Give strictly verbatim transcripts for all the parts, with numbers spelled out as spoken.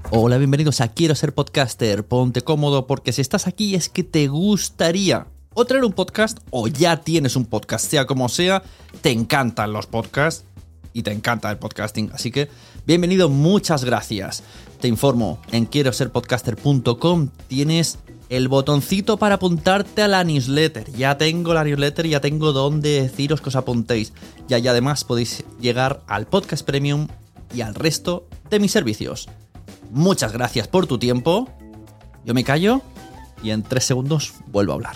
Hola, bienvenidos a Quiero Ser Podcaster. Ponte cómodo porque si estás aquí es que te gustaría o traer un podcast o ya tienes un podcast, sea como sea, te encantan los podcasts y te encanta el podcasting. Así que bienvenido, muchas gracias. Te informo, en quiero ser podcaster punto com tienes el botoncito para apuntarte a la newsletter. Ya tengo la newsletter, ya tengo donde deciros que os apuntéis. Ya y además podéis llegar al podcast premium y al resto de mis servicios. Muchas gracias por tu tiempo. Yo me callo y en tres segundos vuelvo a hablar.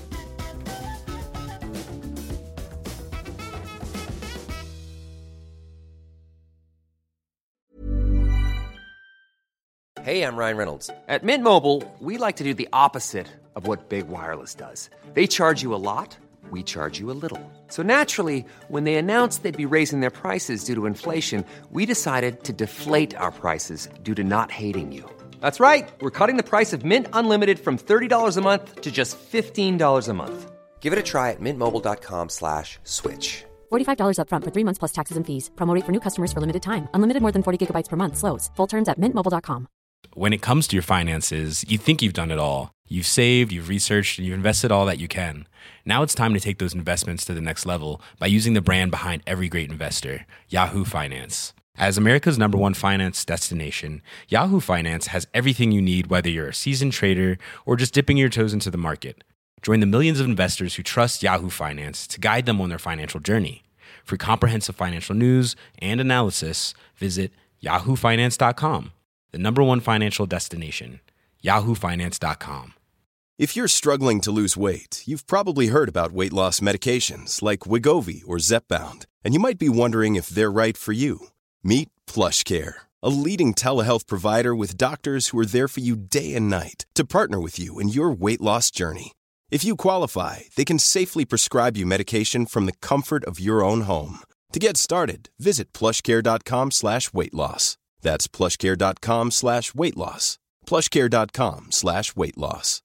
Hey, I'm Ryan Reynolds. At Mint Mobile, we like to do the opposite of what Big Wireless does. They charge you a lot, we charge you a little. So naturally, when they announced they'd be raising their prices due to inflation, we decided to deflate our prices due to not hating you. That's right. We're cutting the price of Mint Unlimited from thirty dollars a month to just fifteen dollars a month. Give it a try at mintmobile.com slash switch. forty-five dollars up front for three months plus taxes and fees. Promo rate for new customers for limited time. Unlimited more than forty gigabytes per month slows. Full terms at mint mobile dot com. When it comes to your finances, you think you've done it all. You've saved, you've researched, and you've invested all that you can. Now it's time to take those investments to the next level by using the brand behind every great investor, Yahoo Finance. As America's number one finance destination, Yahoo Finance has everything you need, whether you're a seasoned trader or just dipping your toes into the market. Join the millions of investors who trust Yahoo Finance to guide them on their financial journey. For comprehensive financial news and analysis, visit yahoo finance dot com. The number one financial destination, yahoo finance dot com. If you're struggling to lose weight, you've probably heard about weight loss medications like Wegovy or Zepbound, and you might be wondering if they're right for you. Meet PlushCare, a leading telehealth provider with doctors who are there for you day and night to partner with you in your weight loss journey. If you qualify, they can safely prescribe you medication from the comfort of your own home. To get started, visit plushcare.com slash weight loss. That's plushcare.com slash weight loss. plushcare.com slash weight loss.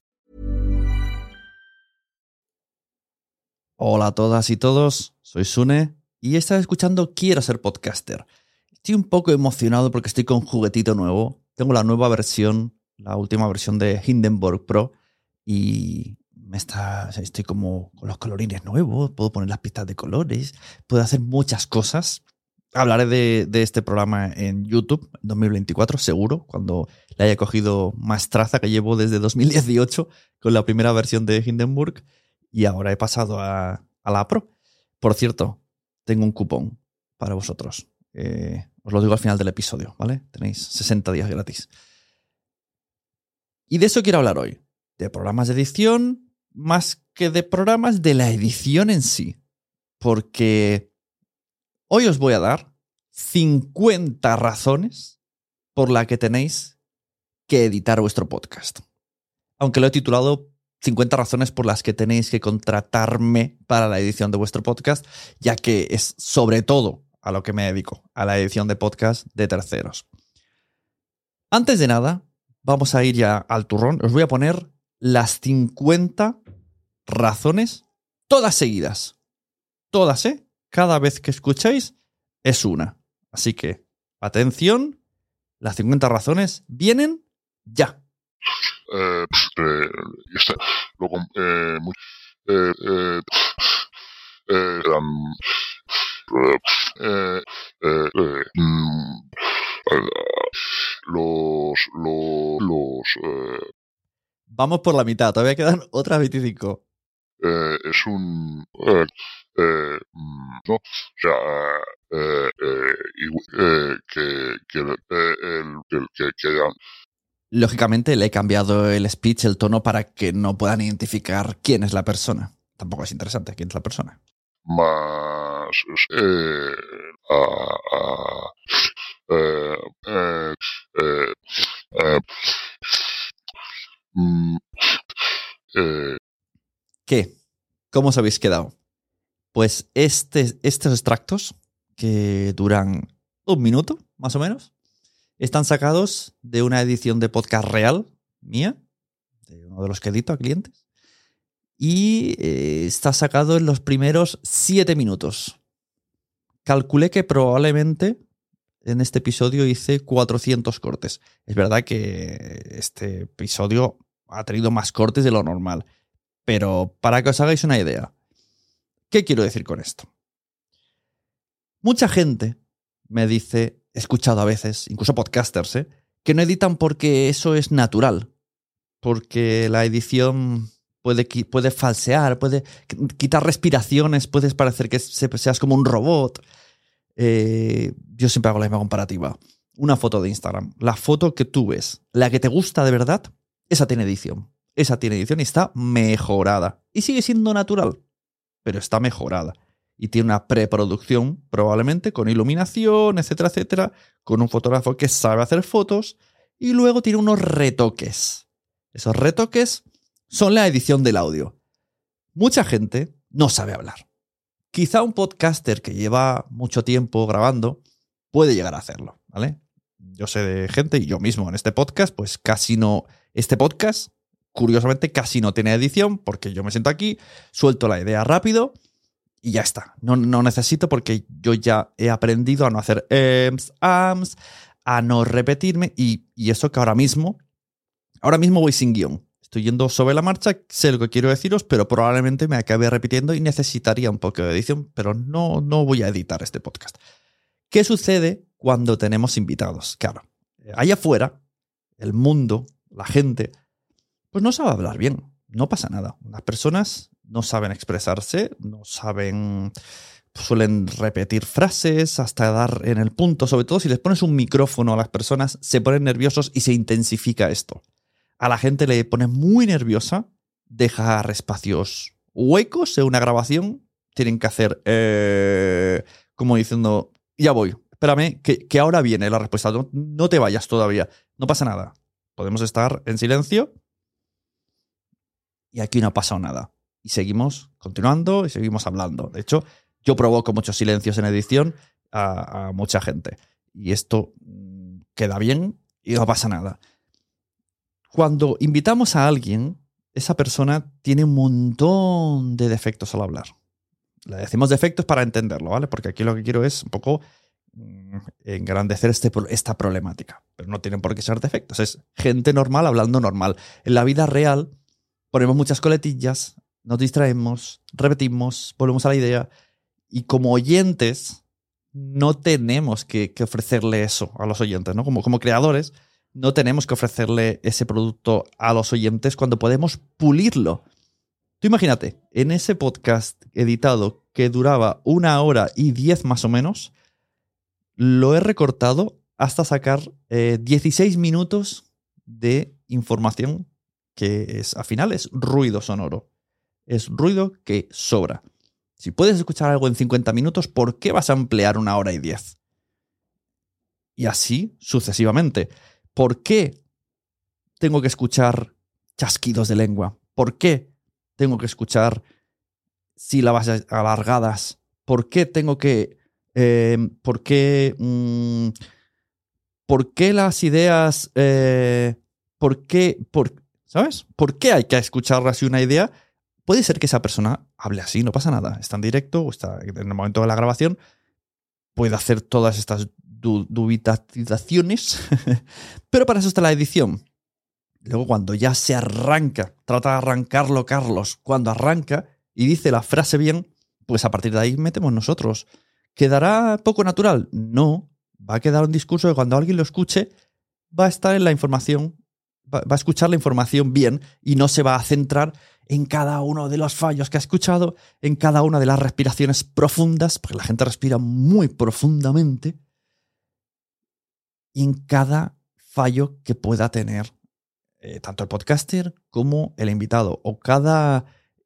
Hola a todas y todos, soy Sune y estás escuchando Quiero Ser Podcaster. Estoy un poco emocionado porque estoy con un juguetito nuevo. Tengo la nueva versión, la última versión de Hindenburg Pro y me está, estoy como con los colorines nuevos, puedo poner las pistas de colores, puedo hacer muchas cosas. Hablaré de, de este programa en YouTube en dos mil veinticuatro, seguro, cuando le haya cogido más traza, que llevo desde dos mil dieciocho con la primera versión de Hindenburg y ahora he pasado a, a la Pro. Por cierto, tengo un cupón para vosotros. Eh, os lo digo al final del episodio, ¿vale? Tenéis sesenta días gratis. Y de eso quiero hablar hoy. De programas de edición, más que de programas de la edición en sí. Porque hoy os voy a dar cincuenta razones por las que tenéis que editar vuestro podcast. Aunque lo he titulado cincuenta razones por las que tenéis que contratarme para la edición de vuestro podcast, ya que es sobre todo a lo que me dedico, a la edición de podcast de terceros. Antes de nada, vamos a ir ya al turrón. Os voy a poner las cincuenta razones, todas seguidas. Todas, ¿eh? Cada vez que escuchéis es una. Así que, atención, las cincuenta razones vienen ya. Eh, eh, este, lo, eh, eh, eh, eh, um, eh, eh, eh, mm, los, los, los eh, Vamos por la mitad, todavía quedan otras veinticinco. Eh, es un eh, eh, no, o sea, eh, eh, eh, que que eh, el que, que, que Lógicamente le he cambiado el speech, el tono, para que no puedan identificar quién es la persona. Tampoco es interesante quién es la persona. Más eh, a, a, eh, eh, eh, eh, mm, eh, ¿Qué? ¿Cómo os habéis quedado? Pues este, estos extractos, que duran un minuto, más o menos, están sacados de una edición de podcast real, mía, de uno de los que edito a clientes, y eh, está sacado en los primeros siete minutos. Calculé que probablemente en este episodio hice cuatrocientos cortes. Es verdad que este episodio ha tenido más cortes de lo normal. Pero para que os hagáis una idea, ¿qué quiero decir con esto? Mucha gente me dice, he escuchado a veces, incluso podcasters, ¿eh? que no editan porque eso es natural. Porque la edición puede, puede falsear, puede quitar respiraciones, puedes parecer que seas como un robot. Eh, yo siempre hago la misma comparativa. Una foto de Instagram. La foto que tú ves, la que te gusta de verdad, esa tiene edición. Esa tiene edición y está mejorada. Y sigue siendo natural, pero está mejorada. Y tiene una preproducción, probablemente, con iluminación, etcétera, etcétera, con un fotógrafo que sabe hacer fotos. Y luego tiene unos retoques. Esos retoques son la edición del audio. Mucha gente no sabe hablar. Quizá un podcaster que lleva mucho tiempo grabando puede llegar a hacerlo, ¿vale? Yo sé de gente, y yo mismo en este podcast, pues casi no... Este podcast... Curiosamente, casi no tiene edición porque yo me siento aquí, suelto la idea rápido y ya está. No, no necesito porque yo ya he aprendido a no hacer ems, ams, a no repetirme y, y eso que ahora mismo, ahora mismo voy sin guión. Estoy yendo sobre la marcha, sé lo que quiero deciros, pero probablemente me acabe repitiendo y necesitaría un poco de edición, pero no, no voy a editar este podcast. ¿Qué sucede cuando tenemos invitados? Claro, allá afuera, el mundo, la gente... pues no sabe hablar bien, no pasa nada. Las personas no saben expresarse, no saben, suelen repetir frases hasta dar en el punto. Sobre todo si les pones un micrófono a las personas, se ponen nerviosos y se intensifica esto. A la gente le pone muy nerviosa, dejar espacios huecos en una grabación. Tienen que hacer eh, como diciendo, ya voy, espérame, que, que ahora viene la respuesta. No, no te vayas todavía, no pasa nada. Podemos estar en silencio. Y aquí no ha pasado nada. Y seguimos continuando y seguimos hablando. De hecho, yo provoco muchos silencios en edición a, a mucha gente. Y esto queda bien y no pasa nada. Cuando invitamos a alguien, esa persona tiene un montón de defectos al hablar. Le decimos defectos para entenderlo, ¿vale? Porque aquí lo que quiero es un poco engrandecer este, esta problemática. Pero no tienen por qué ser defectos. Es gente normal hablando normal. En la vida real... ponemos muchas coletillas, nos distraemos, repetimos, volvemos a la idea. Y como oyentes, no tenemos que, que ofrecerle eso a los oyentes, ¿no? Como, como creadores, no tenemos que ofrecerle ese producto a los oyentes cuando podemos pulirlo. Tú imagínate, en ese podcast editado que duraba una hora y diez más o menos, lo he recortado hasta sacar eh, dieciséis minutos de información que es, al final es ruido sonoro. Es ruido que sobra. Si puedes escuchar algo en cincuenta minutos, ¿por qué vas a emplear una hora y diez? Y así sucesivamente. ¿Por qué tengo que escuchar chasquidos de lengua? ¿Por qué tengo que escuchar sílabas alargadas? ¿Por qué tengo que... Eh, ¿Por qué... Mmm, ¿Por qué las ideas... Eh, ¿Por qué... Por, ¿Sabes? ¿Por qué hay que escuchar así una idea? Puede ser que esa persona hable así, no pasa nada. Está en directo o está en el momento de la grabación. Puede hacer todas estas du- dubitaciones. Pero para eso está la edición. Luego cuando ya se arranca, trata de arrancarlo Carlos. Cuando arranca y dice la frase bien, pues a partir de ahí metemos nosotros. ¿Quedará poco natural? No. Va a quedar un discurso que cuando alguien lo escuche va a estar en la información, va a escuchar la información bien y no se va a centrar en cada uno de los fallos que ha escuchado, en cada una de las respiraciones profundas, porque la gente respira muy profundamente, y en cada fallo que pueda tener eh, tanto el podcaster como el invitado, o cada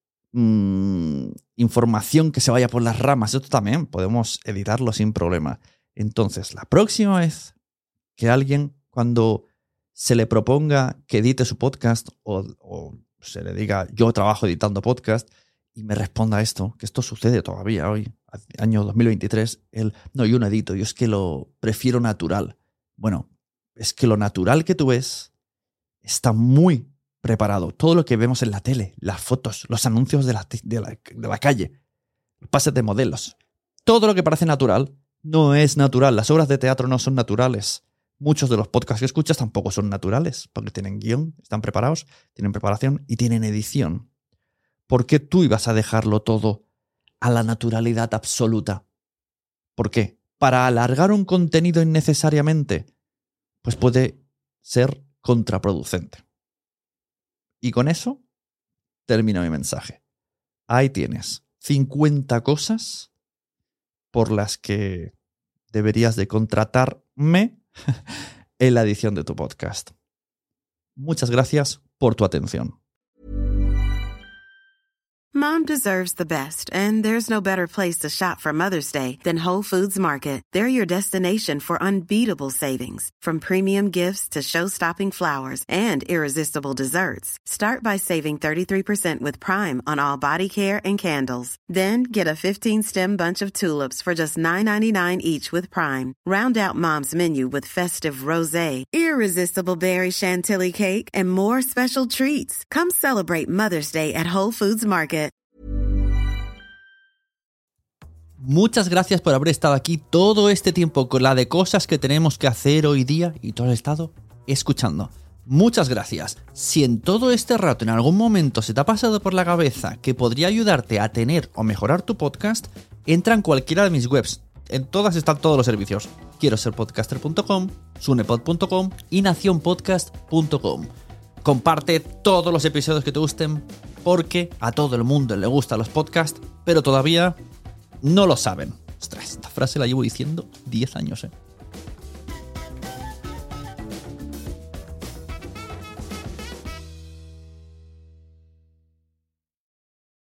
mmm, información que se vaya por las ramas. Esto también podemos editarlo sin problema. Entonces, la próxima vez que alguien, cuando se le proponga que edite su podcast o, o se le diga yo trabajo editando podcast y me responda esto, que esto sucede todavía hoy, año dos mil veintitrés, el no, yo no edito, yo es que lo prefiero natural. Bueno, es que lo natural que tú ves está muy preparado. Todo lo que vemos en la tele, las fotos, los anuncios de la, de la, de la calle, los pases de modelos, todo lo que parece natural No es natural. Las obras de teatro no son naturales. Muchos de los podcasts que escuchas tampoco son naturales, porque tienen guión, están preparados, tienen preparación y tienen edición. ¿Por qué tú ibas a dejarlo todo a la naturalidad absoluta? ¿Por qué? ¿Para alargar un contenido innecesariamente? Pues puede ser contraproducente. Y con eso termino mi mensaje. Ahí tienes cincuenta cosas por las que deberías de contratarme en la edición de tu podcast. Muchas gracias por tu atención. Mom deserves the best, and there's no better place to shop for Mother's Day than Whole Foods Market. They're your destination for unbeatable savings, from premium gifts to show-stopping flowers and irresistible desserts. Start by saving thirty-three percent with Prime on all body care and candles. Then get a fifteen-stem bunch of tulips for just nine ninety-nine each with Prime. Round out Mom's menu with festive rosé, irresistible berry chantilly cake, and more special treats. Come celebrate Mother's Day at Whole Foods Market. Muchas gracias por haber estado aquí todo este tiempo con la de cosas que tenemos que hacer hoy día y todo el estado escuchando. Muchas gracias. Si en todo este rato en algún momento se te ha pasado por la cabeza que podría ayudarte a tener o mejorar tu podcast, entra en cualquiera de mis webs. En todas están todos los servicios. quiero ser podcaster punto com, sunepod punto com y nación podcast punto com. Comparte todos los episodios que te gusten porque a todo el mundo le gustan los podcasts, pero todavía no lo saben. Ostras, esta frase la llevo diciendo diez años, ¿eh?